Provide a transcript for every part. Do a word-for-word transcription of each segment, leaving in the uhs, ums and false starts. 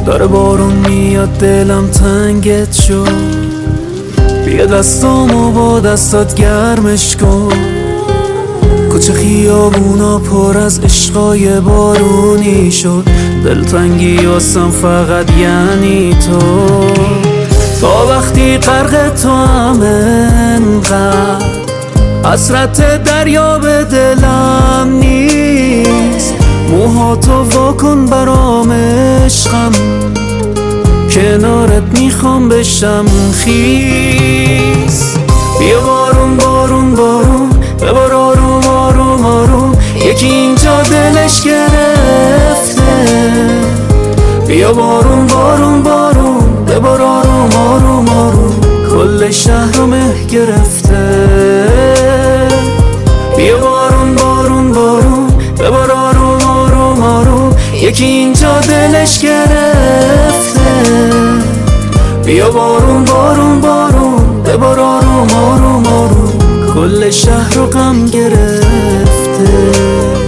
داره بارون میاد دلم تنگت شد، بیا دستامو با دستات گرمش کن. کوچه خیابونا پر از عشقای بارونی شد، دلتنگی واسم فقط یعنی تو. تا وقتی غرق تو هم انقدر حسرت دریا به دلم نیست. موهاتو واکن برام عشقم، کنارت میخوام بشم خیس. بیا بارون بارون بارون ببار آروم آروم آروم، یکی اینجا دلش گرفته. بیا بارون بارون بارون ببار آروم آروم آروم، کل شهر رو مه گرفته. بیا بارون بارون بارون ببار آروم آروم آروم، یکی اینجا دلش گرفته. بیا بارون بارون بارون ببار آروم آروم آروم، کل شهر رو غم گرفته.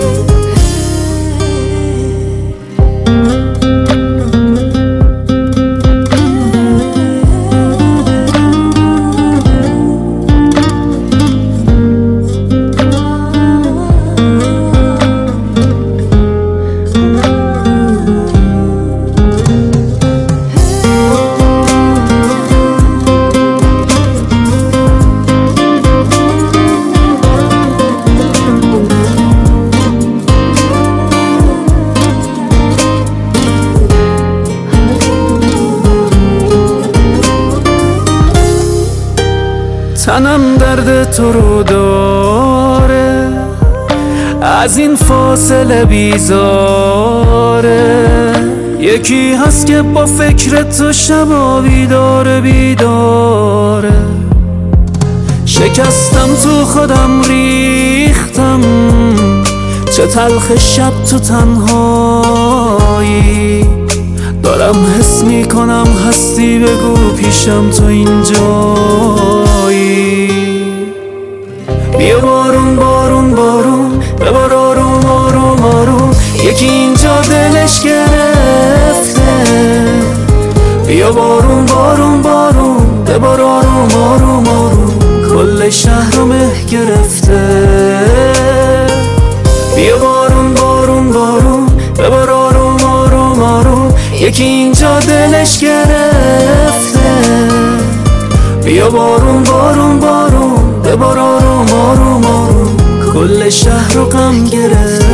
تنم درد تو رو داره، از این فاصله بیزاره. یکی هست که با فکر تو شبا بیداره بیداره. شکستم تو خودم ریختم، چه تلخ شب تو تنهایی. دارم حس میکنم هستی، بگو پیشم تو اینجایی. بیا بارون بارون بارون ببار آروم آروم آروم، یکی اینجا دلش گرفته. بیا بارون بارون بارون ببار آروم آروم آروم، کل شهر رو مه گرفته. بیا بارون بارون بارون ببار آروم آروم آروم، یکی اینجا دلش گرفته. بیا بارون بارون بارون ببار آروم آروم آروم، کل شهر رو غم گرفته.